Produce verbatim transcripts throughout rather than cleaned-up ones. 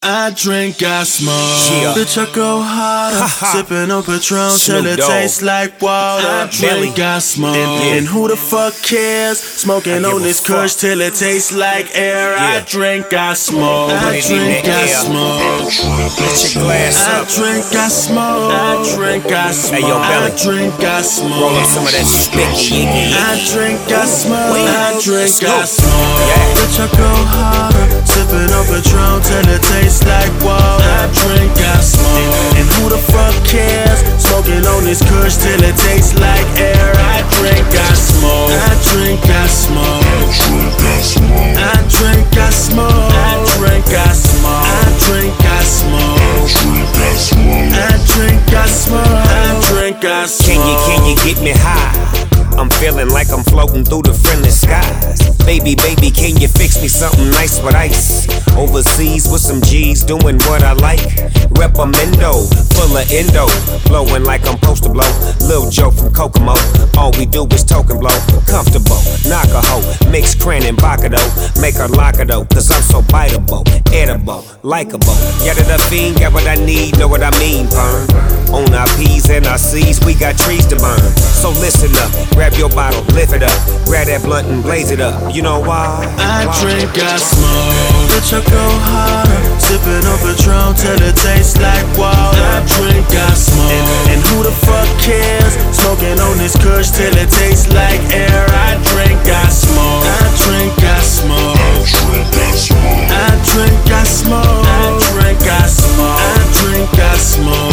I drink, I smoke. Yeah. Bitch, I go harder. Sippin' on Patron till it tastes like water. I drink, I smoke. And, and who the fuck cares? Smoking on this kush till it tastes like air. Yeah. I drink, I smoke. I drink, I smoke. Get your glass I up. drink, I smoke. I drink, I smoke. Hey, yo, Belly. I drink, I smoke. Roll up some of that sticky icky. I drink, I smoke. I drink, Let's I go. smoke. Yeah. Bitch, I go harder. Sippin' on Patron till it tastes like water. I drink, I smoke. And who the fuck cares? Smoking on this kush till it tastes like air. I drink, I smoke. I drink, I smoke. I drink, I smoke. I drink, I smoke. I drink, I smoke. I drink, I smoke. I drink, I smoke. Can you, can you get me high? I'm feeling like I'm floating through the friendly skies. Baby, baby, can you fix me something nice with ice? Overseas with some G's, doing what I like. Repamendo, full of endo, blowing like I'm supposed to blow. Lil Joe from Kokomo, all we do is token blow. Comfortable, knock a hoe, mix cran and bacado. Make her lock it though, cause I'm so biteable, edible, likable. Get it a fiend, got what I need, know what I mean, burn. On our P's and our C's, we got trees to burn. So listen up, grab your bottle, lift it up. Grab that blunt and blaze it up. You know why? I drink, I smoke. Bitch, I go harder. Sippin' on Patron till it tastes like water. I drink, I smoke. And, and who the fuck cares? Smoking on this kush till it tastes like air. I drink, I smoke. I drink, I smoke. I drink, I smoke. I drink, I smoke. I drink, I smoke.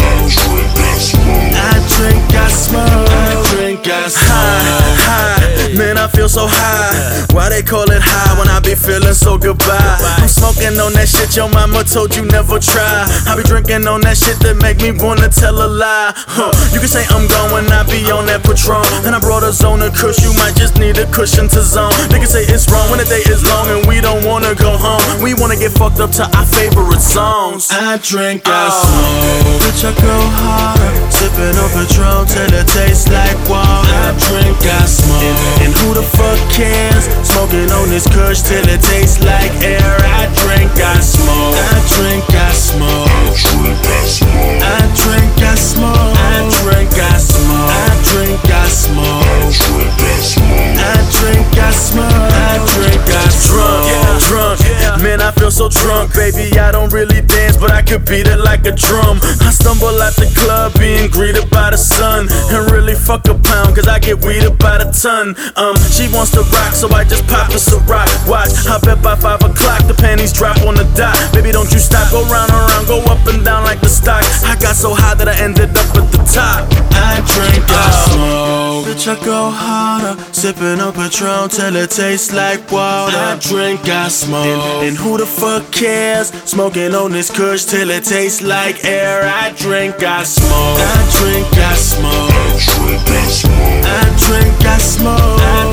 I drink, I smoke. I drink, I smoke. High, high, man, I feel so high. Why they call it high when I be feeling so goodbye? I'm smoking on that shit your mama told you never try. I be drinking on that shit that make me wanna tell a lie. Huh. You can say I'm gone when I be on that Patron. And I brought a zone of kush, you might just need a cushion to zone. Niggas say it's wrong when the day is long and we don't wanna go home. We wanna get fucked up to our favorite songs. I drink, I smoke. Bitch, I go harder. Sippin' on Patron till it tastes like water. I drink, I smoke. And, and who the fuck cares? Smoking on this kush till it tastes like air. I drink, I smoke. I drink, I smoke. I drink, I smoke. I drink, I smoke. I drink, I smoke. I drink, I smoke. I drink, I smoke. Yeah, drunk. Man, I feel so drunk, baby. I don't really dance, but I could beat it like a drum. I stumble at the club being greeted by the sun. And really fuck a pound, cause I get weeded by the ton. Um, she wants to rock, so I just pop us a rock. Watch, I bet by five o'clock the panties drop on the dot. Baby, don't you stop, go round and round, go up and down like the stock. I got so high that I ended up at the top. I drink, I smoke. Bitch, I go harder. Sippin' on Patron till it tastes like water. I drink, I smoke. And, and who the fuck cares? Smoking on this kush till it tastes like air. I drink, I smoke. I drink, I smoke. I drink, I smoke. I